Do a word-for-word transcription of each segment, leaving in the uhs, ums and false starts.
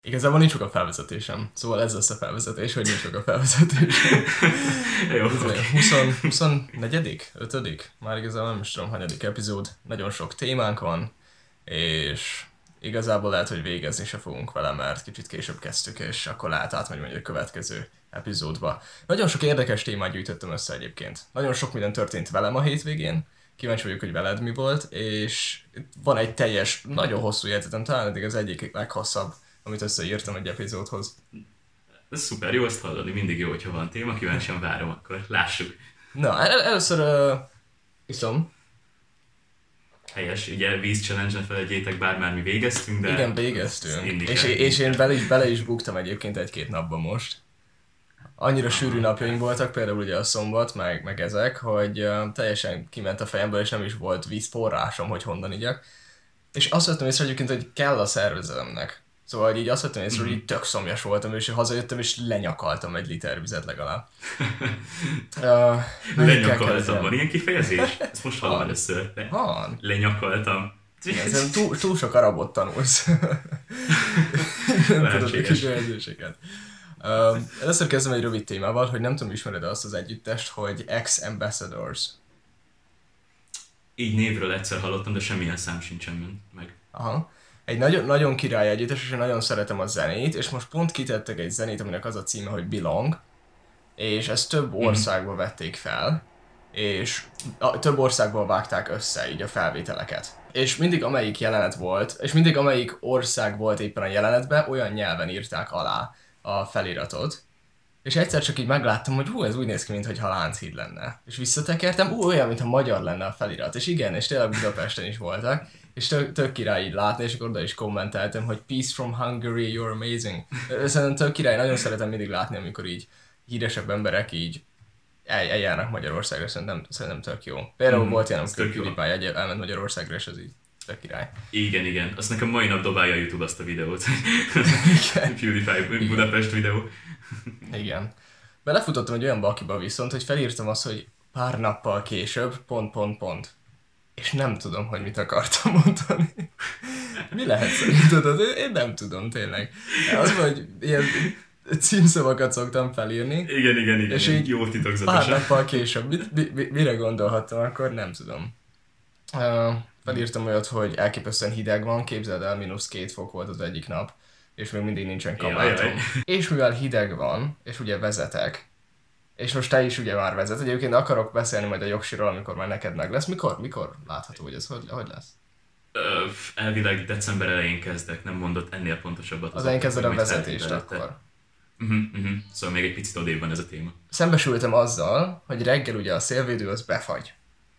Igazából nincs meg a felvezetésem. Szóval ez lesz a felvezetés, hogy nincs meg a felvezetésem. Jó, oké. húsz, huszonnegyedik ötödik Már igazából nem is tudom, hanyadik epizód. Nagyon sok témánk van, és igazából lehet, hogy végezni se fogunk vele, mert kicsit később kezdtük, és akkor lehet átmegy majd a következő epizódba. Nagyon sok érdekes témát gyűjtöttem össze egyébként. Nagyon sok minden történt velem a hétvégén. Kíváncsi vagyok, hogy veled mi volt, és van egy teljes, nagyon hosszú jegyzetem, talán eddig az egyik leghosszabb, amit összeírtam egy epizódhoz. Ez szuper, jó azt hallani, mindig jó, hogyha van téma, kíváncsian várom, akkor lássuk. Na, el- először uh, iszom. Helyes, ugye víz challenge, ne felejtjétek, bár már mi végeztünk, de... Igen, végeztünk. És, kell, és én bele is, bele is buktam egyébként egy-két napban most. Annyira sűrű napjaink voltak, például ugye a szombat, meg, meg ezek, hogy uh, teljesen kiment a fejemből, és nem is volt vízforrásom, hogy honnan igyak. És azt vettem észre egyébként, hogy kell a szervezetemnek. Szóval így azt vettem észre, mm-hmm. hogy így tök szomjas voltam, és hazajöttem, és lenyakaltam egy liter vizet legalább. uh, lenyakaltam, van ilyen kifejezés? Ezt most hallom először. Le- van. Lenyakaltam. Igen, túl, túl sok arabot tanulsz. Nem tudod a kifejezéseket. Uh, először kezdem egy rövid témával, hogy nem tudom, ismered azt az együttest, hogy X-Ambassadors. Így névről egyszer hallottam, de semmilyen szám sincsen meg. Aha. Egy nagyon, nagyon király együttes, és én nagyon szeretem a zenét, és most pont kitettek egy zenét, aminek az a címe, hogy Belong, és ezt több országból vették fel, és a, több országból vágták össze így a felvételeket. És mindig amelyik jelenet volt, és mindig amelyik ország volt éppen a jelenetben, olyan nyelven írták alá a feliratot. És egyszer csak így megláttam, hogy hú, ez úgy néz ki, mintha Lánchíd lenne. És visszatekertem, ú, olyan, mintha magyar lenne a felirat. És igen, és tényleg Budapesten is voltak. És tök, tök király így látni, és akkor oda is kommenteltem, hogy Peace from Hungary, you're amazing. Szerintem tök király, nagyon szeretem mindig látni, amikor így híresebb emberek így el, eljárnak Magyarországra, szerintem, szerintem tök jó. Például mm, volt ilyen, amikor PewDiePie elment Magyarországra, és az így tök király. Igen, igen. Azt nekem mai nap dobálja a YouTube azt a videót. PewDiePie Budapest videó. Igen. Belefutottam egy olyan bakiba viszont, hogy felírtam azt, hogy pár nappal később, pont, pont, pont. És nem tudom, hogy mit akartam mondani. Mi lehet szerinted? Én nem tudom, tényleg. Az, hogy ilyen címszavakat szoktam felírni. Igen, igen, igen. És így jó titokzatosan. Pár nappal később. Mit, mi, mi, mire gondolhattam akkor? Nem tudom. Uh, felírtam olyat, hogy elképesztően hideg van, képzeld el, mínusz két fok volt az egyik nap, és még mindig nincsen kabátom. És mivel hideg van, és ugye vezetek, és most te is ugye már vezet. Egyébként akarok beszélni majd a jogsiról, amikor már neked meg lesz. Mikor, mikor látható, hogy ez hogy, hogy lesz? Ö, elvileg december elején kezdek, nem mondott ennél pontosabbat. Az elején kezded a vezetést akkor. Uh-huh, uh-huh. Szóval még egy picit odébb van ez a téma. Szembesültem azzal, hogy reggel ugye a szélvédő az befagy.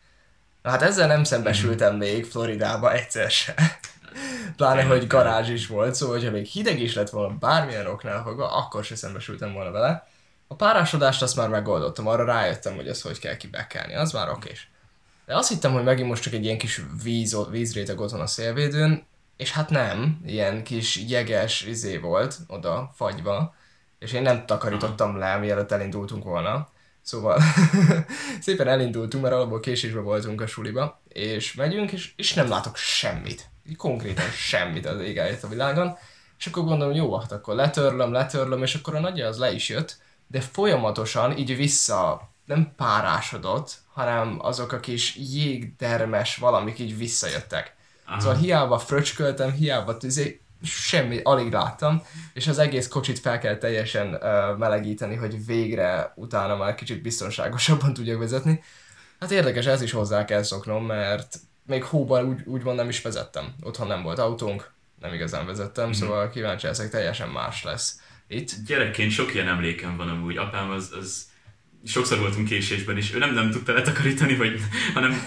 Na hát ezzel nem szembesültem uh-huh. még Floridába egyszer se. Pláne, hogy garázs is volt, szóval hogyha még hideg is lett volna bármilyen oknál fogva, akkor se szembesültem volna vele. A párásodást azt már megoldottam, arra rájöttem, hogy ezt hogy kell kibekkelni, az már okés. De azt hittem, hogy megint most csak egy ilyen kis víz, vízréteg ott van a szélvédőn, és hát nem, ilyen kis jeges izé volt oda fagyva, és én nem takarítottam le, mielőtt elindultunk volna. Szóval szépen elindultunk, mert alapból késésben voltunk a suliba, és megyünk, és, és nem látok semmit. Konkrétan semmit az égáját a világon. És akkor gondolom, jó, hát akkor letörlöm, letörlöm, és akkor a nagyja az le is jött, de folyamatosan így vissza, nem párásodott, hanem azok a kis jégdermes valamik így visszajöttek. Aha. Szóval hiába fröcsköltem, hiába tüzé, semmi, alig láttam, és az egész kocsit fel kell teljesen uh, melegíteni, hogy végre utána már kicsit biztonságosabban tudjak vezetni. Hát érdekes, ez is hozzá kell szoknom, mert még hóban úgy, úgymond nem is vezettem. Otthon nem volt autónk, nem igazán vezettem, mm-hmm. szóval kíváncsi leszek, teljesen más lesz itt. Gyerekként sok ilyen emlékem van amúgy. Apám az, az sokszor voltunk késésben, és ő nem, nem tudta letakarítani, vagy, hanem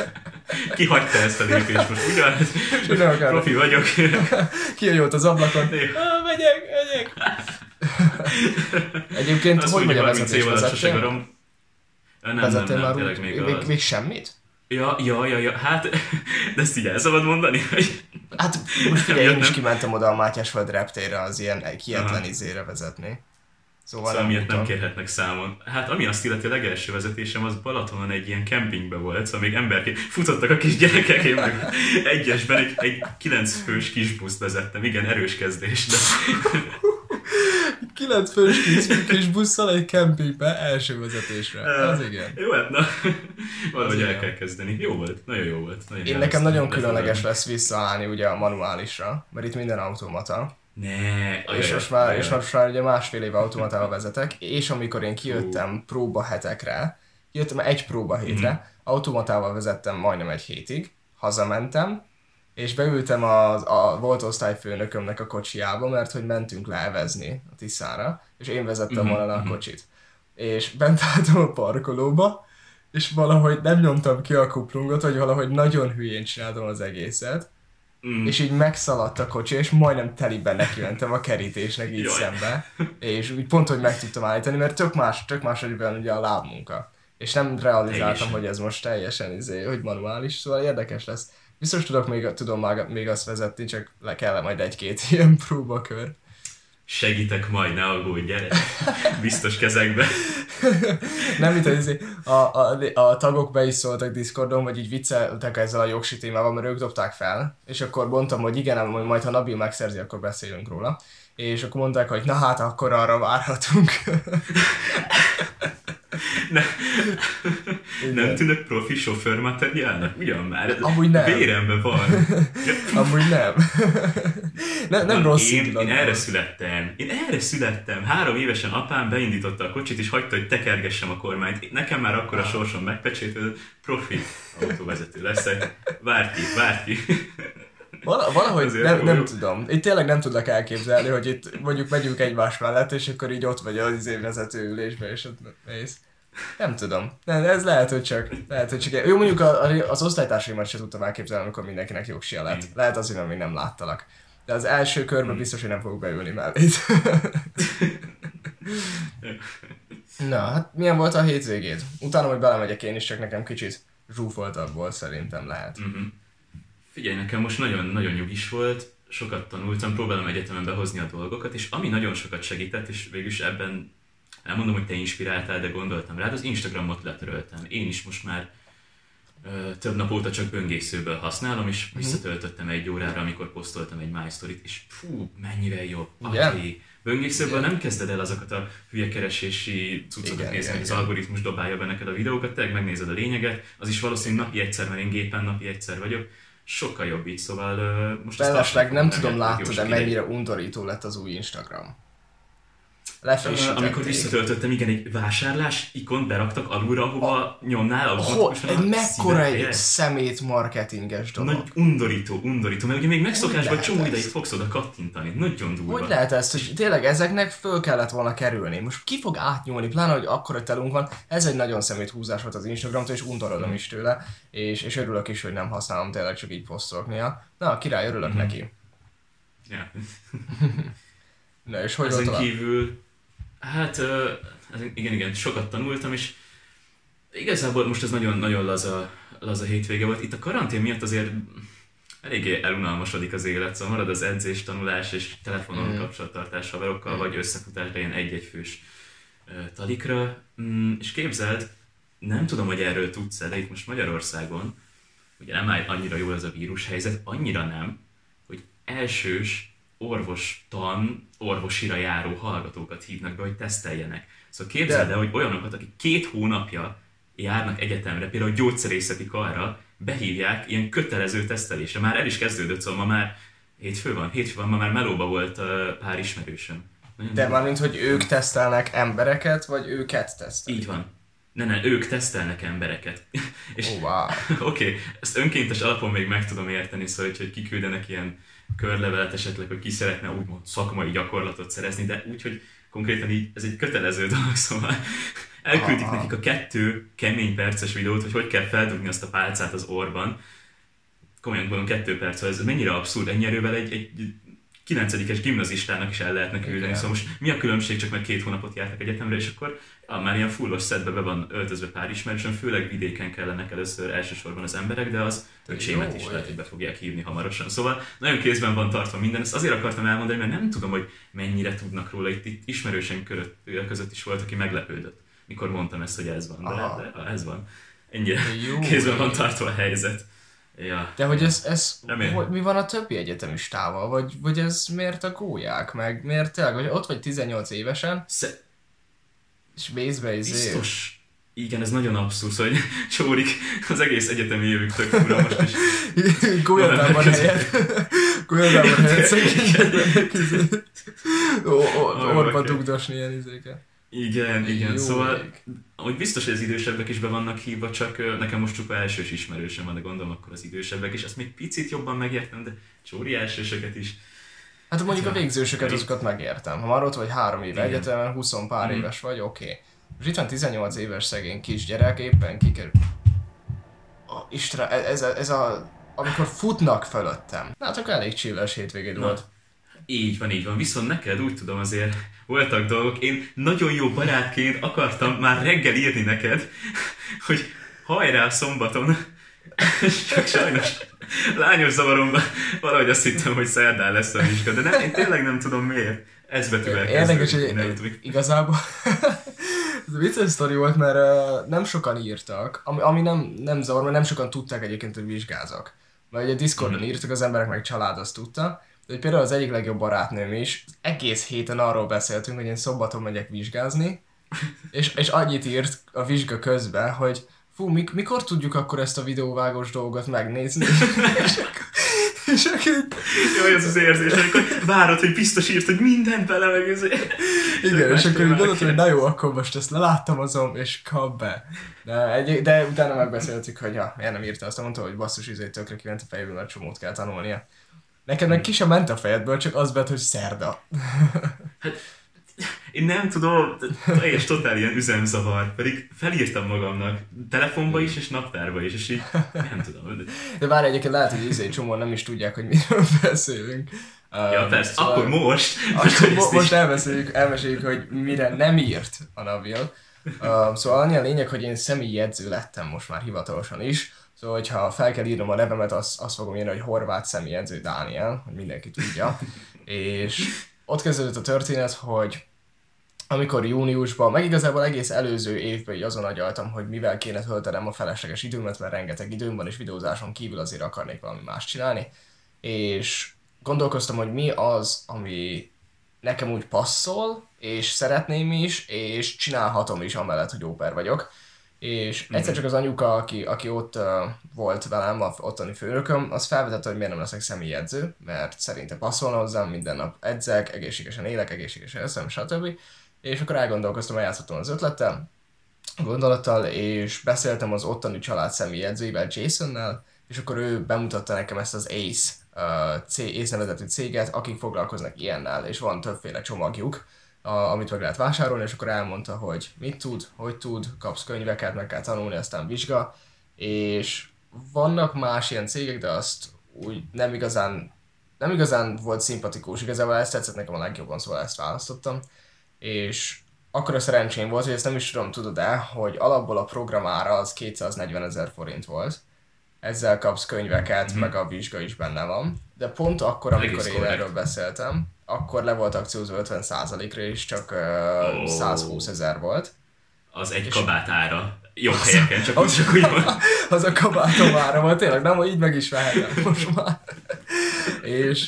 kihagyta ezt a lépést most. Ugyan, profi vagyok. Kihagyott az ablakon. Ah, megyek, megyek. Egyébként, azt hogy megy a vezetés? Vezettél? Nem, Vezettél nem, már nem, úgy, még, még, még semmit? Ja, ja, ja, ja, hát, de ezt így el szabad mondani? Hogy... Hát most ugye én is kimentem oda a Mátyásföld reptérre az ilyen kietlen izére vezetni. Szóval, szóval miatt nem kérhetnek számon. Hát ami azt illeti, a legelső vezetésem az Balatonon egy ilyen kempingbe volt, szóval még emberként futottak a kis gyerekek, én meg egyesben egy, egy kilenc fős kis buszt vezettem, igen, erős kezdés, de... kilenc fős kis, kis busszal egy kempingbe első vezetésre, az igen. Jó, hát na, valahogy el kell kezdeni. Jó volt, nagyon jó volt. Nagyon én nekem nagyon különleges lesz visszaállni ugye a manuálisra, mert itt minden automata. Ne, és, most már, és most már ugye másfél éve automatával vezetek, és amikor én kijöttem uh. próbahetekre, jöttem egy próbahétre, mm. automatával vezettem majdnem egy hétig, hazamentem, és beültem a, a volt osztályfőnökömnek a kocsiába, mert hogy mentünk leevezni a Tiszára, és én vezettem volna mm-hmm. a kocsit. És bent álltam a parkolóba, és valahogy nem nyomtam ki a kuplungot, vagy valahogy nagyon hülyén csináltam az egészet, Mm. és így megszaladt a kocsi, és majdnem teliben nekimentem a kerítésnek így Jaj. szembe, és úgy pont, hogy meg tudtam állítani, mert tök más, tök más, hogy ugye a lábmunka. És nem realizáltam, teljesen. hogy ez most teljesen izé, hogy manuális, szóval érdekes lesz. Biztos tudok még, tudom már még azt vezetni, csak le kell majd egy-két ilyen próbakör. Segítek majd, ne aggódj, gyere! Biztos kezekbe. Nem, mint hogy a, a, a tagok be is szóltak Discordon, vagy így vicceltek ezzel a jogsi témával, mert ők dobták fel, és akkor mondtam, hogy igen, majd ha Nabil megszerzi, akkor beszélünk róla. És akkor mondták, hogy na hát, akkor arra várhatunk. Ne, nem tűnök profi sofőrmateriálnak? Ugyan már? Amúgy nem. Véremben van. Amúgy nem. nem, nem rossz én, én erre születtem. Én erre születtem. Három évesen apám beindította a kocsit, és hagyta, hogy tekergessem a kormányt. Nekem már akkor a sorsom megpecsétődött, profi autóvezető leszek. Várj ki, várj ki. Val- valahogy nem, nem tudom. Itt tényleg nem tudlak elképzelni, hogy itt mondjuk megyünk egymás mellett, és akkor így ott vagy az izé vezető ülésben, és ott mész. Nem tudom. Nem, ez lehet, hogy csak. Lehet, hogy csak. Jó, mondjuk a, a, az osztálytársaimat sem tudtam elképzelni, amikor mindenkinek jogsia lett. Lehet azért, mert még nem láttalak. De az első körben biztos, hogy nem fogok beülni mellét. Na, hát milyen volt a hétvégéd? Utána, hogy belemegyek én is, csak nekem kicsit zsúfoltabb volt, szerintem lehet. Mm-hmm. Figyelj, nekem most nagyon-nagyon nyugis volt, sokat tanultam, próbálom egyetemen behozni a dolgokat, és ami nagyon sokat segített, és végülis ebben nem mondom, hogy te inspiráltál, de gondoltam rád, az Instagramot letöröltem. Én is most már ö, több nap óta csak böngészőből használom, és mm-hmm. visszatöltöttem egy órára, amikor posztoltam egy My Story-t, és fú, mennyivel jobb. Yeah. Böngészőből yeah. nem kezded el azokat a hülye keresési cuccokat nézni, hogy az algoritmus dobálja be neked a videókat, tényleg megnézed a lényeget, az is valószínűleg napi egyszer, mert én gépen napi egyszer vagyok. Sokkal jobb így, szóval uh, most... Mellesleg nem tudom, láttad, de mennyire undorító lett az új Instagram. Uh, amikor visszatöltöttem, igen, egy vásárlás ikont beraktak alulra, ahova a... nyomnál automatikusan a mekkora egy szemét marketinges dolog. Nagy undorító, undorító, mert ugye még megszokásban csomó ideig fogsz oda kattintani. Nagyon durva. Hogy lehet ezt, hogy tényleg ezeknek föl kellett volna kerülni? Most ki fog átnyúlni, pláne, hogy akkora telunk van, ez egy nagyon szemét húzás volt az Instagramtól, és undorodom mm. is tőle, és, és örülök is, hogy nem használom, tényleg csak így posztolok néha. Na, király, örülök mm. neki. Ja. Na, és hogy ezen kívül... Hát, uh, igen, igen, sokat tanultam, és igazából most ez nagyon-nagyon laza, laza hétvége volt. Itt a karantén miatt azért eléggé elunalmasodik az élet, szóval marad az edzés, tanulás és telefonon mm. kapcsolattartás haverokkal, mm. vagy összefutásra ilyen egy-egy fős uh, talikra. Mm, és képzeld, nem tudom, hogy erről tudsz, de itt most Magyarországon, ugye nem áll annyira jól ez a vírushelyzet, annyira nem, hogy elsős orvostan, orvosira járó hallgatókat hívnak be, hogy teszteljenek. Szóval képzeld el, hogy olyanokat, akik két hónapja járnak egyetemre, például gyógyszerészeti karra, behívják ilyen kötelező tesztelésre. Már el is kezdődött, szóval ma már hétfő van, hétfő van, ma már melóba volt uh, pár ismerősöm. Nagyon De mármint, hogy ők tesztelnek embereket, vagy őket tesztelik? Így van. Ne, ne, ők tesztelnek embereket. És oh, wow. Oké, okay, ezt önkéntes alapon még meg tudom érteni, szóval, hogy kiküldenek ilyen körlevelet esetleg, hogy ki szeretne úgymond szakmai gyakorlatot szerezni, de úgy, hogy konkrétan így ez egy kötelező dolog, szóval elküldik Aha. nekik a kettő kemény perces videót, hogy hogy kell feldugni azt a pálcát az orban. Komolyan gondolom kettő perc, ez mennyire abszurd, ennyi erővel egy, egy kilencedikes gimnazistának is el lehetne küldeni. Szóval most mi a különbség, csak mert két hónapot jártak egyetemre, és akkor ah, már ilyen fullos szedbe be van öltözve pár ismerősöm, főleg vidéken kellenek először elsősorban az emberek, de az öcsémet is lehet, hogy be fogják hívni hamarosan. Szóval nagyon kézben van tartva minden, ezt azért akartam elmondani, mert nem tudom, hogy mennyire tudnak róla. Itt, itt ismerősen között is volt, aki meglepődött, mikor mondtam ezt, hogy ez van, de, de ez van. Ennyire jó, kézben van tartva a helyzet. Ja. De hogy ez, ez hogy, mi van a többi egyetemistával? Vagy, vagy ez miért a gólyák? Meg miért tényleg, hogy ott vagy tizennyolc évesen, Sze... és mész be izé... Biztos. Igen, ez nagyon abszurd, hogy csórik az egész egyetemi évük tök fura most is. Gólyatában helyett. Gólyatában helyett szegényekben orba dugdosni ilyen izéket. Igen, igen, jó, szóval hogy biztos, hogy az idősebbek is be vannak hívva, csak nekem most csupa elsős ismerősöm van, de gondolom akkor az idősebbek, és azt még picit jobban megértem, de csóri elsősöket is. Hát mondjuk a végzősöket azokat megértem. Ha már ott vagy három éve igen. egyetemen, húsz pár mm. éves vagy, oké. Okay. És itt van tizennyolc éves szegény kisgyerek, éppen kikerül. Oh, Istenem, ez, ez, ez a... amikor futnak fölöttem. Hát akkor elég chilles hétvégéd volt. Így van, így van. Viszont neked úgy tudom azért voltak dolgok. Én nagyon jó barátként akartam már reggel írni neked, hogy hajrá szombaton. Csak sajnos lányos zavaromban valahogy azt hittem, hogy szerdán lesz a vizsga, de nem, én tényleg nem tudom miért. Ez betűvel érdekes, hogy igazából ez vicces sztori volt, mert uh, nem sokan írtak, ami, ami nem, nem zavar, mert nem sokan tudták egyébként, hogy vizsgázok. Mert ugye Discordon mm-hmm. írtak az emberek, meg család azt tudta. De például az egyik legjobb barátnőm is, egész héten arról beszéltünk, hogy én szombaton megyek vizsgázni, és, és annyit írt a vizsga közben, hogy fú, mik, mikor tudjuk akkor ezt a videóvágós dolgot megnézni? és akkor, és akkor... Jaj, ez az érzés, amikor várod, hogy biztos írt, hogy mindent bele meg ez... Igen, és akkor így gondoltam, hogy na jó, akkor most ezt leláttam azon, és kap be. De, egy, de utána megbeszéltük, hogy ja, miért nem írta azt, mondta, hogy basszus, izé tökre kiment a fejéből, mert csomót kell tanulnia. Neked meg ki sem ment a fejedből, csak az vett, hogy szerda. Hát, én nem tudom, teljes totál ilyen üzemzavar, pedig felírtam magamnak telefonba is, és naptárba is, és így nem tudom. De, de várj, egyébként lehet, hogy izé csomóan nem is tudják, hogy miről beszélünk. Ja, um, persze, szóval akkor most. Akkor most, most elmeséljük, elmeséljük, hogy mire nem írt a Nabil. Um, szóval annyi a lényeg, hogy én személyi edző lettem most már hivatalosan is. Szóval, hogyha fel kell írnom a nevemet, azt, azt fogom írni, hogy horvát személyedző Dániel, hogy mindenki tudja. És ott kezdődött a történet, hogy amikor júniusban, meg igazából egész előző évben így azon agyaltam, hogy mivel kéne töltenem a felesleges időmet, mert rengeteg időm van, és videózáson kívül azért akarnék valami más csinálni. És gondolkoztam, hogy mi az, ami nekem úgy passzol, és szeretném is, és csinálhatom is amellett, hogy óper vagyok. És egyszer csak az anyuka, aki, aki ott uh, volt velem, a ottani főnököm, az felvetette, hogy miért nem leszek személyedző, mert szerinte passzolna hozzám, minden nap edzek, egészségesen élek, egészségesen eszem, stb. És akkor elgondolkoztam, eljátszottam az ötlettel, gondolattal, és beszéltem az ottani család személyedzőivel, Jasonnel, és akkor ő bemutatta nekem ezt az Ace, uh, C, Ace nevezetű céget, akik foglalkoznak ilyennel, és van többféle csomagjuk, A, amit meg lehet vásárolni, és akkor elmondta, hogy mit tud, hogy tud, kapsz könyveket, meg kell tanulni, aztán vizsga, és vannak más ilyen cégek, de azt úgy nem igazán, nem igazán volt szimpatikus, igazából ezt tetszett nekem a legjobban, szóval ezt választottam, és akkor a szerencsém volt, hogy ezt nem is tudom, tudod-e, hogy alapból a programára az kétszáznegyvenezer forint volt, ezzel kapsz könyveket, mm-hmm. meg a vizsga is benne van, de pont akkor, amikor én erről beszéltem, akkor le volt akciózva ötven százalékra, és csak uh, oh. százhúszezer volt. Az egy kabát ára. Jobb helyeken, csak az, csak úgy van. Az a kabátom ára volt, tényleg, nem, hogy így meg is vehetem most már. és,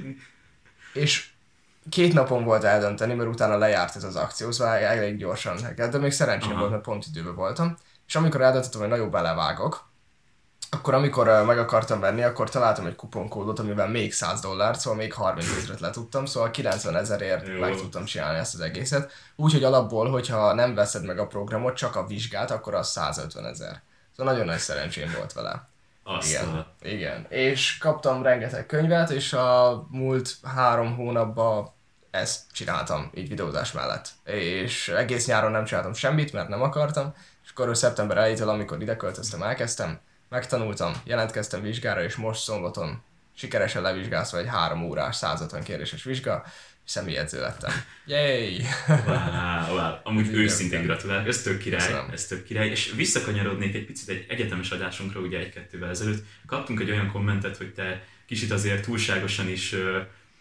és két napon volt eldönteni, mert utána lejárt ez az akció, szóval elég gyorsan, de még szerencsém Aha. volt, mert pont időben voltam. És amikor eldöntöttem, hogy nagyobb belevágok, akkor amikor uh, meg akartam venni, akkor találtam egy kuponkódot, amivel még száz dollárt, szóval még harmincezret le tudtam, szóval kilencven ezerért meg tudtam csinálni ezt az egészet. Úgyhogy alapból, hogyha nem veszed meg a programot, csak a vizsgát, akkor az százötven ezer. Szóval nagyon nagy szerencsém volt vele. Aztán. Igen, igen. És kaptam rengeteg könyvet, és a múlt három hónapban ezt csináltam, így videózás mellett. És egész nyáron nem csináltam semmit, mert nem akartam, és akkor szeptember elejétől, amikor ide költöztem, elkezdtem, megtanultam, jelentkeztem vizsgára, és most szombaton sikeresen levizsgázva egy három órás, száz ötven kérdéses vizsga, és személyedző lettem. Yay! Wow, wow. Amúgy őszintén gratulálok, ez tök király, Köszönöm. ez tök király, és visszakanyarodnék egy picit egy egyetemes adásunkra, ugye egy-kettővel ezelőtt. Kaptunk egy olyan kommentet, hogy te kicsit azért túlságosan is uh,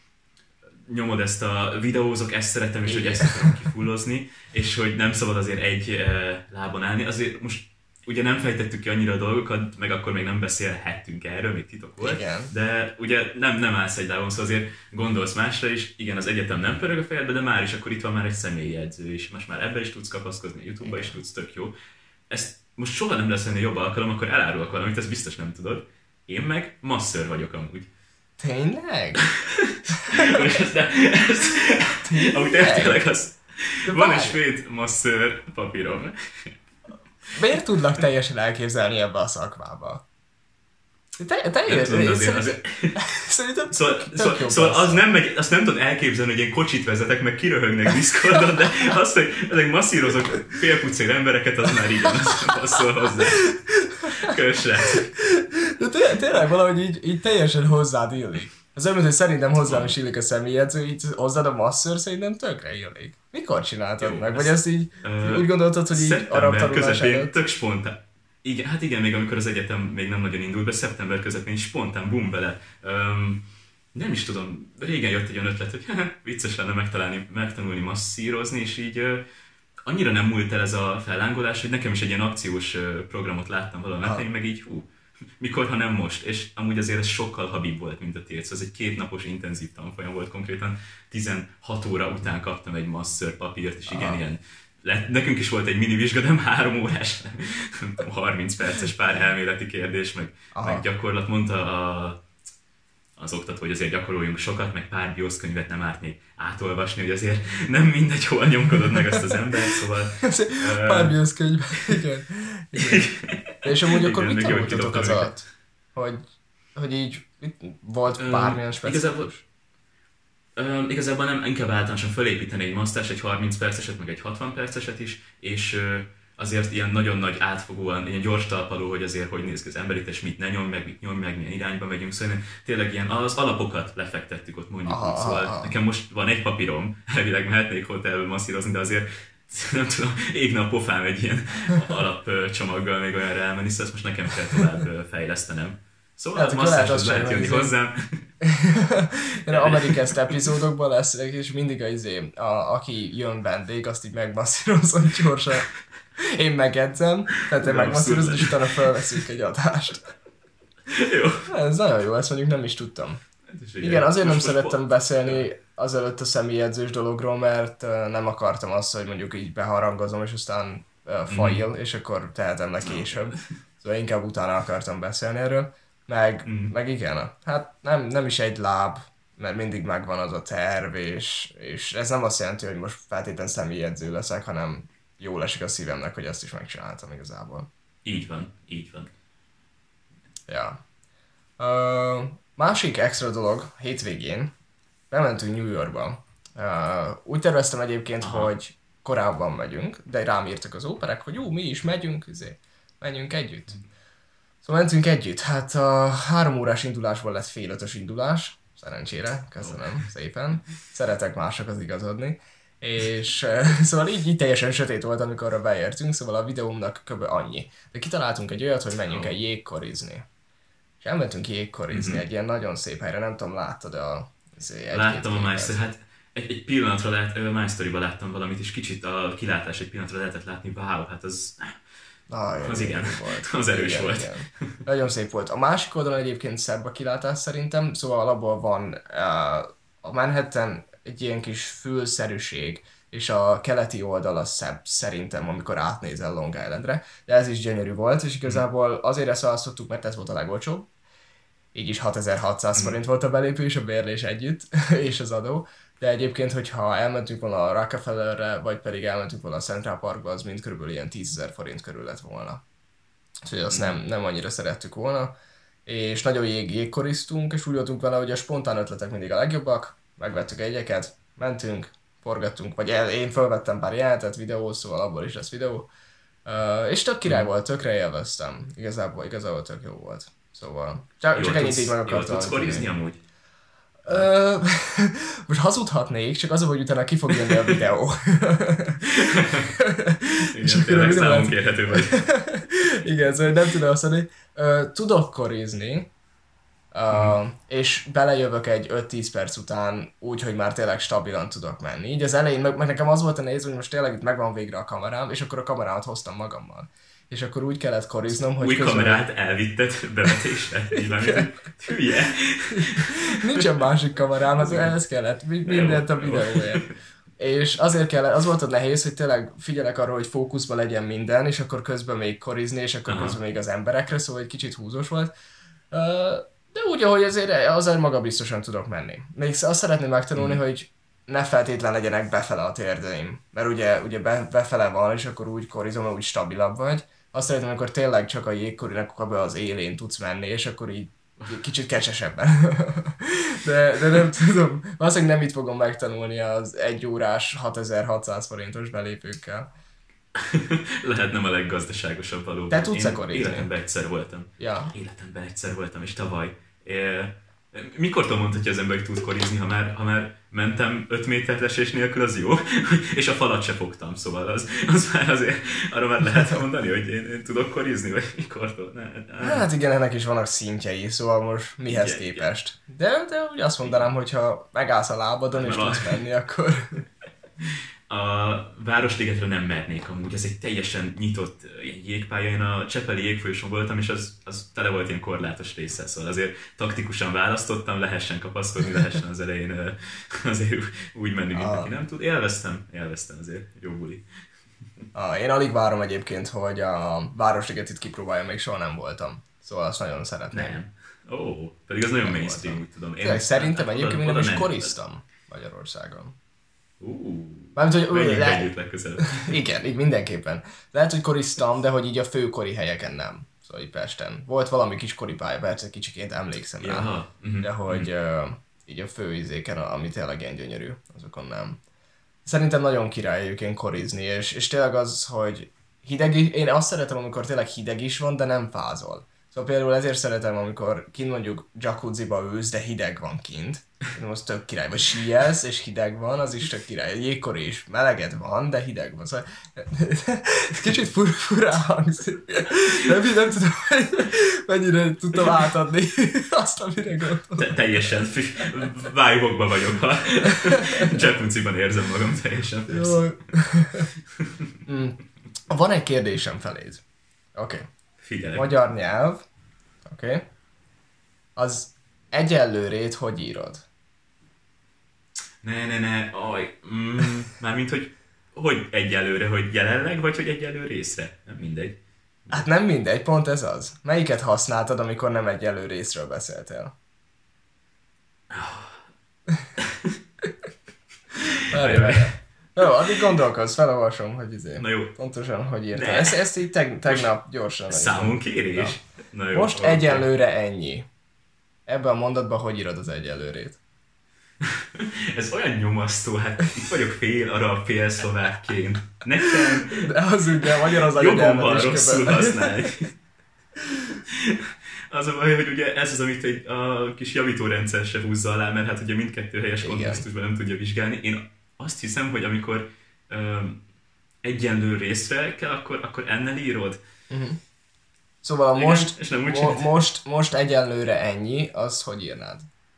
nyomod ezt a videózok, ezt szeretem, és hogy ezt akarom kifullozni, és hogy nem szabad azért egy uh, lábon állni. Azért most ugye nem fejtettük ki annyira a dolgokat, meg akkor még nem beszélhettünk erről, még titok volt. Igen. De ugye nem, nem állsz egy lábon, szóval azért gondolsz másra is. Igen, az egyetem nem pörög a fejedbe, de már is akkor itt van már egy személyi edző is. Most már ebben is tudsz kapaszkodni, a YouTube-ba is tudsz, tök jó. Ezt most soha nem lesz ennél jobb alkalom, akkor elárulok valamit, ezt biztos nem tudod. Én meg masször vagyok amúgy. Tényleg? És ezt, ezt, amúgy tényleg az... Van egy svéd masször papírom. Miért tudlak teljesen elképzelni ebbe a szakmába? Te, teljesen, nem azért, azért, szerintem szóval, tök szóval, jó szóval az bassza. nem megy, azt nem tudod elképzelni, hogy én kocsit vezetek, meg kiröhögnek Discordon, de azt, hogy ezek masszírozok félpucér embereket, az már igen, az passzol hozzá. Kösrác. De té- tényleg valahogy így, így teljesen hozzád illik. Az olyan, hogy szerintem hozzám is illik a személyedző, így hozzád a masször szerintem tökre illik. Mikor csináltad Jó, meg? Vagy ezt, ezt így uh, úgy gondoltad, hogy így arab szeptember tanulás közepén előtt? tök spontán. Igen, hát igen, még amikor az egyetem még nem nagyon indult be, szeptember közepén spontán bum bele. Um, nem is tudom, régen jött egy olyan ötlet, hogy vicces lenne megtalálni, megtanulni masszírozni, és így uh, annyira nem múlt el ez a fellángolás, hogy nekem is egy ilyen akciós uh, programot láttam valamit, én meg így hú, mikor, ha nem most. És amúgy azért ez sokkal habibb volt, mint a tiéd. Szóval ez egy kétnapos intenzív tanfolyam volt konkrétan. tizenhat óra után kaptam egy masször papírt, és igen, Aha. ilyen lett, nekünk is volt egy mini vizsga, de nem három órás, nem, nem tudom, harminc perces pár elméleti kérdés, meg, meg gyakorlat. Mondta a, az oktató, hogy azért gyakoroljunk sokat, meg pár bioszkönyvet nem árt még átolvasni, hogy azért nem mindegy, hol nyomkodod meg azt az embert, szóval... Pár bioszkönyv, igen. igen. És amúgy akkor igen, mit tanultatok az őket. alatt? Hogy, hogy így volt bármilyen specifikus? Um, igazából nem, inkább általánosan felépíteni egy masztást, egy harminc perceset, meg egy hatvan perceset is, és uh, azért ilyen nagyon nagy átfogóan, ilyen gyors talpaló, hogy azért hogy néz ki az emberítés, mit ne nyomj meg, mit nyomj meg, milyen irányba megyünk, szóval tényleg ilyen az alapokat lefektettük ott mondjuk aha, úgy, szóval aha. nekem most van egy papírom, elvileg mehetnék hotelből masszírozni, de azért nem tudom, égne a pofám egy ilyen alapcsomaggal még olyanra elmenni, szóval ezt most nekem kell tovább fejlesztenem. Szóval hát, a masszázshoz lehet jönni hozzám. Én Amerikezt epizódokban leszek, és mindig a, izé, a, aki jön vendég, azt így megmasszírozom gyorsan. Én megedzem, tehát én megmasszírozom, és utána felveszünk egy adást. Jó. Ez nagyon jó, ezt mondjuk nem is tudtam. Igen, Igen, azért nem most szerettem most beszélni azelőtt a személyedzős dologról, mert nem akartam azt, hogy mondjuk így beharangozom, és aztán uh, fail, mm. és akkor tehetem le később. Szóval inkább utána akartam beszélni erről. Meg, mm. meg igen, hát nem, nem is egy láb, mert mindig megvan az a terv, és, és ez nem azt jelenti, hogy most feltétlenül személyedző leszek, hanem jól esik a szívemnek, hogy ezt is megcsináltam igazából. Így van, így van. Ja. Uh, másik extra dolog, hétvégén bementünk New Yorkba. Uh, úgy terveztem egyébként, Aha. hogy korábban megyünk, de rám írtak az óperek, hogy jó, mi is megyünk, azért menjünk együtt. Szóval mentünk együtt. Hát a három órás indulásból lett fél ötös indulás. Szerencsére, köszönöm szépen. Szeretek másokhoz igazodni. És szóval így, így teljesen sötét volt, amikor arra beértünk, szóval a videómnak kb. Annyi. De kitaláltunk egy olyat, hogy menjünk el jégkorizni. És elmentünk jégkorizni mm-hmm. egy ilyen nagyon szép helyre, nem tudom, láttad a... Egy Láttam a My Story, hát egy, egy pillanatra lát, a My Story-ba láttam valamit, és kicsit a kilátás egy pillanatra lehetett látni, wow, hát az... Ah, az igen, volt. Az erős igen, volt. Igen. Nagyon szép volt. A másik oldalon egyébként szebb a kilátás szerintem, szóval alapból van uh, a Manhattan egy ilyen kis fülszerűség, és a keleti oldal az szebb szerintem, amikor átnézel Long Islandre, de ez is gyönyörű volt, és igazából azért ezt választottuk, mert ez volt a legolcsóbb. Így is hatezer-hatszáz forint volt a belépés, a bérlés együtt, és az adó. De egyébként, hogyha elmentünk volna a Rockefellerre, vagy pedig elmentünk volna a Central Parkba, az mind körülbelül ilyen tízezer forint körül lett volna. Úgyhogy azt nem, nem annyira szerettük volna. És nagyon jég, jégkoriztunk, és úgy voltunk vele, hogy a spontán ötletek mindig a legjobbak. Megvettük egyeket, mentünk, forgattunk, vagy el, én felvettem pár jelenetet, videót, szóval abból is lesz videó. Uh, és tök király volt, tökre élveztem. Igazából, igazából tök jó volt. Szóval, csak, Jól csak ennyit így meg Jól akartam. tudsz korizni amúgy? Ö, most hazudhatnék, csak az, hogy utána ki fog jönni a videó. Igen, tényleg számon kérhető vagy. Igen, szóval nem tudom azt mondani. Ö, tudok korizni, uh, és belejövök egy öt-tíz perc után úgy, hogy már tényleg stabilan tudok menni. Így az elején, meg, meg nekem az volt a nehéz, hogy most tényleg itt megvan végre a kamerám, és akkor a kamerámat hoztam magammal. És akkor úgy kellett koriznom, hogy új közben... kamerát elvitted bevetésre? Hülye! Nincsen másik kamerám, hát ez kellett, mindent a videóért. És azért kellett, az volt a nehéz, hogy tényleg figyelek arra, hogy fókuszban legyen minden, és akkor közben még korizni, és akkor Aha. közben még az emberekre, szóval egy kicsit húzós volt. De úgy, ahogy azért, azért magabiztosan tudok menni. Még azt szeretném megtanulni, hmm. hogy ne feltétlen legyenek befele a térdeim. Mert ugye, ugye be, befele van, és akkor úgy korizom, hogy úgy stabilabb vagy. Azt szeretném, amikor tényleg csak a jégkorinak az élén tudsz menni, és akkor így kicsit kecsesebben. de, de nem tudom, valószínűleg nem itt fogom megtanulni az egy órás hatezer-hatszáz forintos belépőkkel. Lehet nem a leggazdaságosabb valóban. Te tudsz-e korizni? Életemben egyszer voltam. Ja. Életemben egyszer voltam, és tavaly. É, mikortól mondhatja az ember, hogy tud korizni, ha már, ha már mentem öt méter esés nélkül, az jó, és a falat se fogtam, szóval az, az már azért, arra már lehet mondani, hogy én, én tudok korizni, vagy mikortól? Ne, ne. Hát igen, ennek is vannak szintjei, szóval most mihez igen, képest. De, de úgy azt mondanám, hogy ha megállsz a lábadon és tudsz menni, akkor... A Városligetre nem mernék amúgy, ez egy teljesen nyitott jégpálya, én a Csepeli jégfolyosón voltam, és az, az tele volt ilyen korlátos résszel, szóval azért taktikusan választottam, lehessen kapaszkodni, lehessen az elején azért úgy menni, mint aki nem tud. Élveztem, élveztem azért, jó buli. Ah, én alig várom egyébként, hogy a Városligetit kipróbáljam, még soha nem voltam, szóval azt nagyon szeretném. Nem. Ó, oh, pedig az nagyon mainstream, úgy tudom. Én szerintem egyébként még nem is koriztam Magyarországon. Uh, Mármint, hogy menjünk le... együtt legközelebb. Igen, így mindenképpen. Lehet, hogy koriztam, de hogy így a főkori helyeken nem. Szóval így Pesten. Volt valami kis koripálya, persze kicsiként emlékszem rá. Jaha. Uh-huh. De hogy uh, így a főizéken, ami tényleg ilyen gyönyörű, azokon nem. Szerintem nagyon király egyébként korizni, és, és tényleg az, hogy hideg is, én azt szeretem, amikor tényleg hideg is van, de nem fázol. Szóval például ezért szeretem, amikor kint mondjuk jacuzziba ülsz, de hideg van kint. Az tök király. Vagy síelsz, és hideg van, az is tök király. Jégkor is meleged van, de hideg van. Szóval ez kicsit fur, furán hangzik. Nem, nem tudom, hogy mennyire tudtam átadni azt, amire gondoltam. Te, teljesen vibe-okban vagyok, ha jacuzziban érzem magam teljesen. mm. Van egy kérdésem feléd. Oké. Okay. Figyelek. Magyar nyelv, oké, okay. Az egyenlőrét hogy írod? Ne, ne, ne, aj, mm, mármint, hogy hogy egyelőre, hogy jelenleg, vagy hogy egyelő részre? Nem mindegy. Hát nem mindegy, pont ez az. Melyiket használtad, amikor nem egyelő részről beszéltél? Várj, várj. Jó, addig gondolkozz, felolvasom, hogy izé. Na jó. Pontosan, hogy írtam. Ezt, ezt így teg, tegnap gyorsan. Számon kérés? Na jó, most okay. Egyenlőre ennyi. Ebben a mondatban hogy írod az egyenlőrét? Ez olyan nyomasztó, hát itt vagyok fél arab, fél szlovákként. Nekem... De az ugye, magyar az a jogom van rosszul használni. Az a baj, hogy ugye ez az, amit egy a kis javítórendszer se húzza alá, mert hát ugye mindkettő helyes kontextusban nem tudja vizsgálni. Én azt hiszem, hogy amikor um, egyenlő részre kell, akkor, akkor ennel írod. Uh-huh. Szóval igen, most, mo- most, most egyenlőre ennyi, az hogy írnád?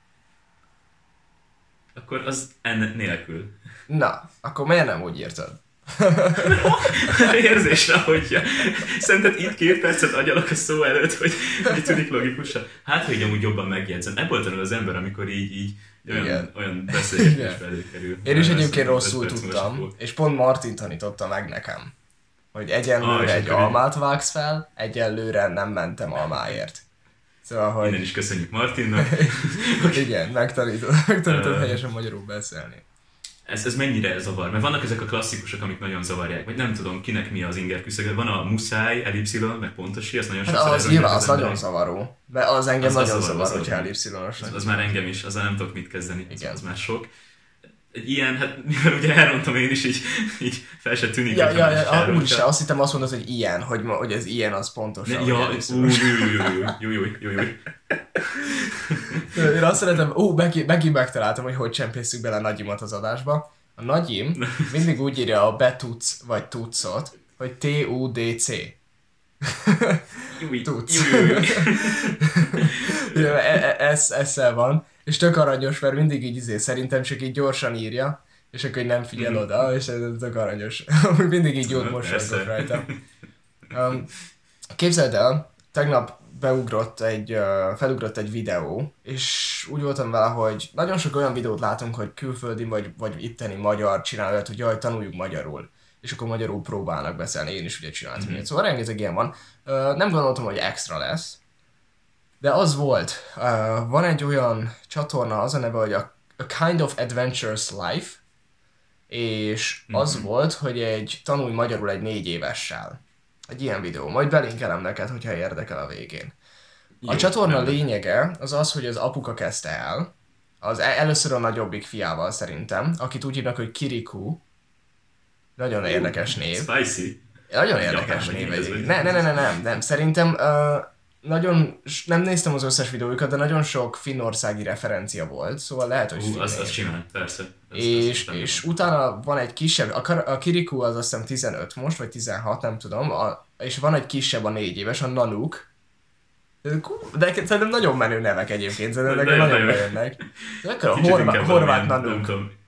Akkor az enne nélkül. Na, akkor miért nem úgy írtad? Érzésre, hogy szerinted itt két percet agyalok a szó előtt, hogy így tűnik logikusan. Hát, hogy amúgy jobban megjegyzem. Ebből tanul az ember, amikor így, így olyan, olyan beszélgetésbe előkerül. Én is egyébként rosszul tudtam, és pont Martin tanította meg nekem, hogy egyenlőre ah, egy almát vágsz fel, egyenlőre nem mentem almáért. Szóval, hogy... Innen is köszönjük Martinnak. Igen, megtanított, megtanított helyesen magyarul beszélni. Ez, ez mennyire zavar? Mert vannak ezek a klasszikusok, amik nagyon zavarják, vagy nem tudom, kinek mi az inger küszöge. Van a muszáj, elipszilon, meg pontosi, az nagyon sokszor... Hát az nyilván, az nagyon zavaró. De az engem az nagyon zavar, zavar hogyha elipszilonos. Az, az már engem is, azzal nem tudok mit kezdeni, az, az már sok. egy ilyen, hát mivel ugye elrontom én is, így, így fel se tűnik. Ja, ja, ja, úristen, azt hittem azt mondod, hogy ilyen, hogy, hogy ez ilyen, az pontosan. Ja, új, új, új, új, új. Én azt szeretem, ó, megint, megint megtaláltam, hogy hogy csempészünk bele Nagyimat az adásba. A Nagyim mindig úgy írja a betudsz vagy tudszot, hogy T U D C. Tudsz. Ez ezzel van. És tök aranyos, mert mindig így izé, szerintem csak így gyorsan írja, és akkor nem figyel oda, és ez tök aranyos. Mindig így jót mosolygok rajta. Um, képzeld el, tegnap beugrott egy, uh, felugrott egy videó, és úgy voltam vele, hogy nagyon sok olyan videót látunk, hogy külföldi vagy, vagy itteni magyar csinál olyat, hogy jaj, tanuljuk magyarul. És akkor magyarul próbálnak beszélni, én is ugye csináltam mm-hmm. Szóval rengeteg ilyen van. Uh, nem gondoltam, hogy extra lesz, de az volt. Uh, van egy olyan csatorna, az a neve, hogy a, a Kind of Adventures Life, és az mm-hmm. volt, hogy egy tanulj magyarul egy négy évessel. Egy ilyen videó. Majd belinkelem neked, hogyha érdekel a végén. Jó, a csatorna nem. lényege az az, hogy az apuka kezdte el. Az először a nagyobbik fiával szerintem, akit úgy hívnak, hogy Kirikou. Nagyon érdekes név. Spicy. Nagyon érdekes név egyébként. Ne, ne, ne, ne, nem, nem. Szerintem uh, nagyon, nem néztem az összes videójukat, de nagyon sok finnországi referencia volt, szóval lehet, hogy uh, az, az simán, persze. Az, és, az és utána van egy kisebb, a, a Kirikou az azt hiszem tizenöt most, vagy tizenhat, nem tudom, a, és van egy kisebb, a négy éves, a Nanook. De szerintem nagyon menő nevek egyébként, szerintem nekem nagyon bejönnek. Akkor a horvát, horvát Nanook.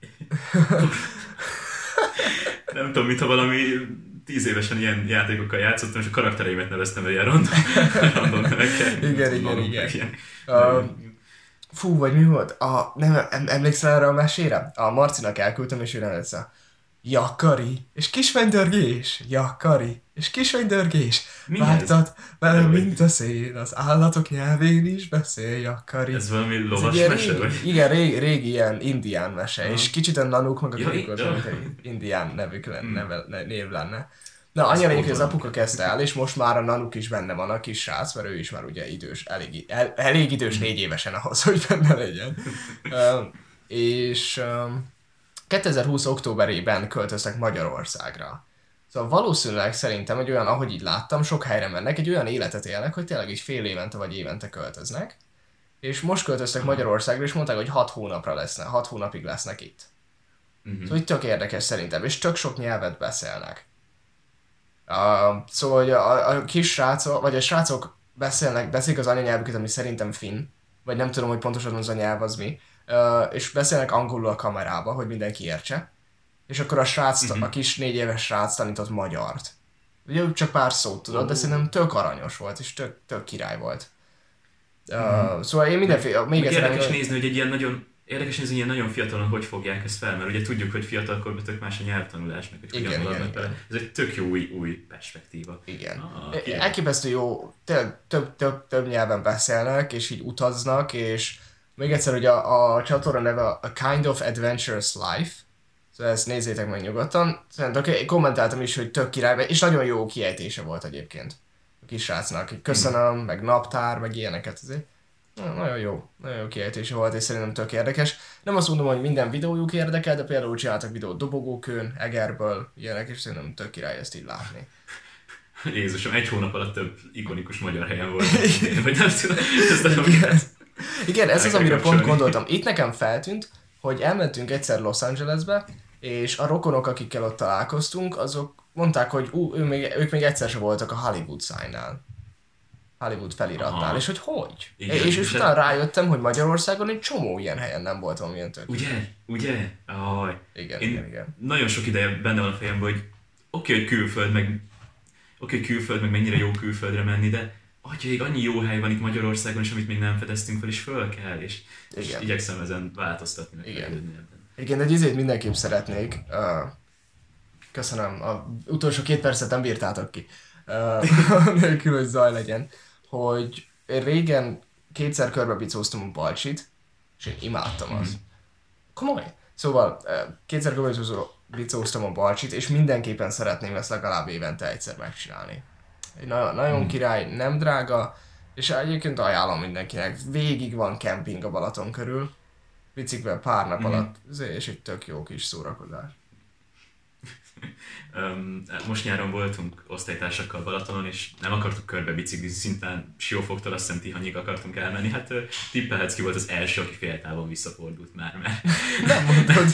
Nem tudom, mintha valami tíz évesen ilyen játékokkal játszottam, és a karaktereimet neveztem el ilyen random, random nevekkel. Igen, igen, igen. igen. Uh, fú, vagy mi volt? A, nem, emlékszel erre a mesére? A Marcinak elküldtem, és ő nevezte. Jakari, és kisfenydörgés, jakari, és kisfenydörgés. Vágtat velem, mint a szél, az állatok nyelvén is beszél, jakari. Ez valami lovas ez mese, régi, vagy? Igen, régi, régi ilyen indián mese, uh-huh. és kicsit a Nanook meg a ja, Kirikou, mint egy indián nevük lenne, hmm. név lenne. Na, annyira lényeg, hogy az apuka kezdte el, és most már a Nanook is benne van, a kis srác, mert ő is már ugye idős, elég, el, elég idős négy évesen ahhoz, hogy benne legyen. um, és... Um, kétezer-húsz októberében költöztek Magyarországra. Szóval valószínűleg szerintem egy olyan, ahogy így láttam, sok helyre mennek, egy olyan életet élnek, hogy tényleg így fél évente vagy évente költöznek. És most költöztek Magyarországra, és mondták, hogy hat hónapra lesznek, hat hónapig lesznek itt. Uh-huh. Szóval így tök érdekes szerintem, és tök sok nyelvet beszélnek. Uh, szóval hogy a, a kis srácok, vagy a srácok beszélnek, beszélik az anyanyelvüket, ami szerintem finn, vagy nem tudom, hogy pontosan az a nyelv az mi. Uh, és beszélnek angolul a kamerába, hogy mindenki értse. És akkor a srác, uh-huh. a kis négy éves srác tanított magyart. Ugye ő csak pár szót tudott, uh-huh. de szerintem tök aranyos volt, és tök, tök király volt. Uh, uh-huh. Szóval én mindenféle... Még érdekes nézni, hogy egy ilyen nagyon... Érdekes nézni, hogy ilyen nagyon fiatalon hogy fogják ezt fel, mert ugye tudjuk, hogy fiatalkorban tök más a nyelvtanulás, meg hogy igen, igen, igen. Ez egy tök jó új, új perspektíva. Igen. Ah, elképesztő jó, tényleg több, több, több nyelven beszélnek, és így utaznak, és még egyszer, hogy a, a csatorna neve a Kind of Adventures Life, szóval ezt nézzétek meg nyugodtan. Szerintem okay, kommentáltam is, hogy tök király, és nagyon jó kiejtése volt egyébként a kis srácnak. Köszönöm, meg naptár, meg ilyeneket azért. Nagyon jó, nagyon jó kiejtése volt, és szerintem tök érdekes. Nem azt mondom, hogy minden videójuk érdekel, de például csináltak videót dobogókőn, Egerből, ilyenek, és szerintem tök király ezt így látni. Jézusom, egy hónap alatt több ikonikus magyar helyen volt. Vagy nem tudom, ez nagyon igen. igen, ez az, amire pont gondoltam. Itt nekem feltűnt, hogy elmentünk egyszer Los Angelesbe, és a rokonok, akikkel ott találkoztunk, azok mondták, hogy ú, ő még, ők még egyszer sem voltak a Hollywood Sign-nál. Hollywood feliratnál, aha. és hogy hogy? Igen, és, és utána rájöttem, hogy Magyarországon egy csomó ilyen helyen nem volt valamilyen tök. Ugye? Ugye? Aj. Igen, Én igen, igen. Nagyon sok ideje benne van a fejemben, hogy oké, okay, hogy külföld, meg oké, okay, külföld, meg mennyire jó külföldre menni, de atyaig annyi jó hely van itt Magyarországon, és amit még nem fedeztünk fel, és föl kell, és, és igyekszem ezen változtatni, meg fejlődni ebben. Igen, egy izét mindenképp szeretnék. Uh, köszönöm, a utolsó két percet nem bírtátok ki. Uh, nélkül, hogy zaj legyen. Hogy én régen kétszer körbebicóztam a Balcsit, és én imádtam azt. Mm. Komoly. Szóval kétszer körbebicóztam a Balcsit, és mindenképpen szeretném ezt legalább évente egyszer megcsinálni. Egy nagyon, nagyon mm. király, nem drága, és egyébként ajánlom mindenkinek. Végig van kemping a Balaton körül. biciklivel pár nap Mhm. alatt, és egy tök jó kis szórakozás. Öm, most nyáron voltunk osztálytársakkal Balatonon, és nem akartuk körbe biciklizni, szintén Siófoktól azt hiszem Tihanyig akartunk elmenni. Hát ö, tippelhetsz ki volt az első, aki féltávon visszafordult már, mert... Nem mondod.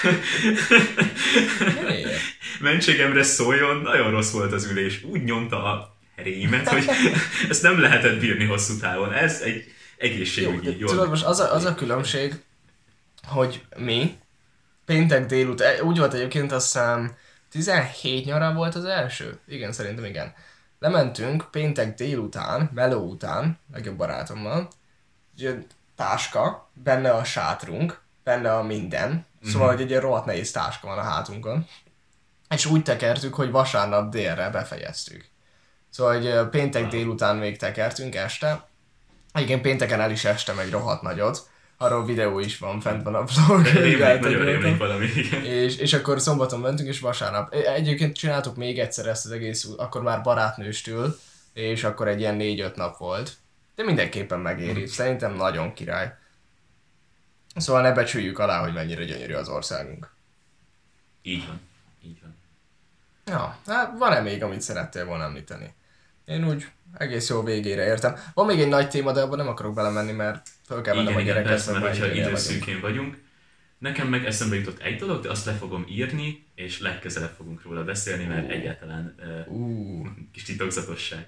Miért? Mentségemre szóljon, nagyon rossz volt az ülés. Úgy nyomta a heréimet, hogy ezt nem lehetett bírni hosszú távon. Ez egy egészségügyi Jó, tudod, most az a, az a különbség, hogy mi péntek délután, úgy volt egyébként, azt hiszem tizenhét nyara volt az első. Igen, szerintem igen. Lementünk péntek délután, meló után, legjobb barátommal, egy táska, benne a sátrunk, benne a minden, szóval Mhm. hogy egy ilyen rohadt nehéz táska van a hátunkon. És úgy tekertük, hogy vasárnap délre befejeztük. Szóval hogy ö, péntek délután még tekertünk este. Igen, pénteken el is estem egy rohadt nagyot. Arról videó is van, fent van a vlog. Rémlik, nagyon rémlik valami, igen. És, és akkor szombaton mentünk, és vasárnap. Egyébként csináltuk még egyszer ezt az egész, akkor már barátnőstől, és akkor egy ilyen négy-öt nap volt. De mindenképpen megéri, szerintem nagyon király. Szóval ne becsüljük alá, hogy mennyire gyönyörű az országunk. Így van, így van. Ja, hát van-e még, amit szerettél volna említeni? Én úgy egész jó végére értem. Van még egy nagy téma, de abban nem akarok belemenni, mert fel kell mennem Igen, a igen, gyerekhez, persze, mert hogyha már vagyunk. időszűkén vagyunk. Nekem meg eszembe jutott egy dolog, de azt le fogom írni, és legközelebb fogunk róla beszélni, mert Ó. egyáltalán uh, Ú, kis titokzatosság.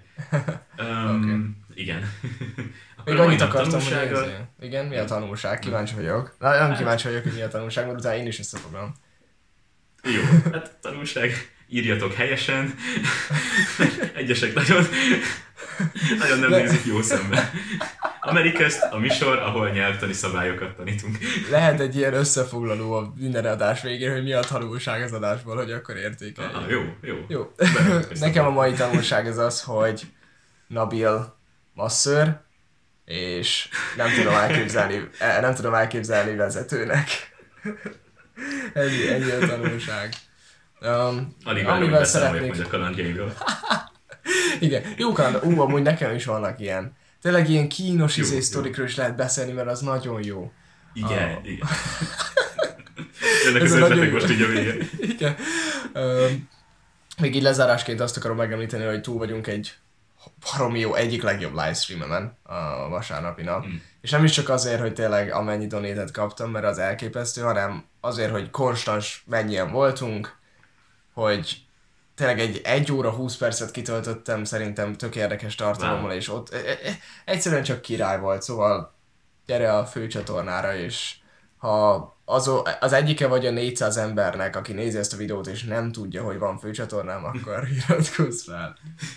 Um, Igen. Akkor még a annyit mai akartam, hogy tanulsága- nézzél. Igen, mi a tanulság? Kíváncsi vagyok. Nagyon kíváncsi vagyok, hogy mi a tanulság, mert utána én is összefoglalom. Jó, hát tanulság, írjatok helyesen. Egyesek nagyon, nagyon nem Le- nézik jó szembe. Amerikast a műsor, ahol nyelvtani szabályokat tanítunk. Lehet egy ilyen összefoglaló a minden adás végén, hogy mi a tanulság az adásból, hogy akkor értékeljük. Ah, jó, jó. Jó. Beköszönöm. Nekem a mai tanulság az az, hogy Nabil masször, és nem tudom elképzelni, eh, nem tudom elképzelni vezetőnek. ennyi, ennyi a tanulság. Um, Alig várom, hogy beszámoljak majd a kalandjaimról. Igen, jó kaland, ú, amúgy nekem is vannak ilyen. Tényleg ilyen kínos Jó, izé jó. sztorikről is lehet beszélni, mert az nagyon jó. Igen, Ah. igen. Ennek Ez az a nagyon ötletek jó. most így a vége. Igen. Um, még így lezárásként azt akarom megemlíteni, hogy túl vagyunk egy baromi jó, egyik legjobb livestreamemen a vasárnapi nap. Mm. És nem is csak azért, hogy tényleg amennyi donétet kaptam, mert az elképesztő, hanem azért, hogy konstans mennyien voltunk, hogy tényleg egy egy óra húsz percet kitöltöttem szerintem tök érdekes tartalommal, Wow. és ott e- e- egyszerűen csak király volt, szóval gyere a főcsatornára, és ha az, az egyike vagy a négyszáz embernek, aki nézi ezt a videót, és nem tudja, hogy van főcsatornám, akkor iratkozz fel.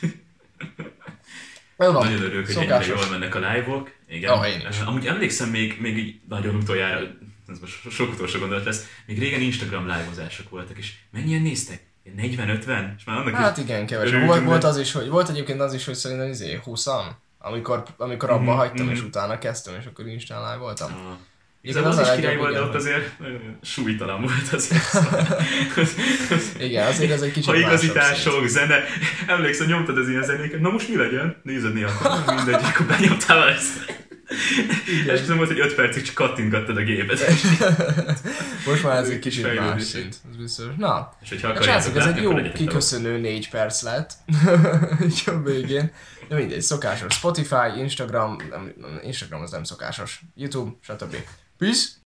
Jó van, Nagyon örülök, hogy ennyire szokásos. jól mennek a live-ok. Igen. Ó, én is. Uh, Amúgy emlékszem még, még így nagyon utoljára, ez most sok utolsó gondolat lesz, még régen Instagram live-ozások voltak, és mennyien néztek? Ilyen negyven-ötven? És már annak Hát is igen, kevesen. örültünk, Volt, volt de- az is, hogy volt egyébként az is, hogy szerintem izé húszan, amikor, amikor abba Mhm, hagytam, és mhm. utána kezdtem, és akkor Instán live voltam. Ah. Igen, Igazából az az a is király legjobb, volt, de igen, ott hogy- azért nagyon súlytalan volt azért. Szóval. Igen, azért ez egy kicsit Ha igazítások, másabb szint. zene, emlékszem, nyomtad az ilyen zenéket, na most mi legyen? Nézed néha, mindegy, akkor benyomtál ezt. Esküszöm volt, hogy öt percig csak kattingattad a gépet. Most már ez egy Kis kicsit fejlődés. más szint, ez biztos. Na, És hogyha hát akarjátok srácok, ez látni, egy akkor jó legyetek kiköszönő négy perc lett. Így a végén. De mindegy, szokásos. Spotify, Instagram, nem, Instagram az nem szokásos. YouTube, stb. Peace!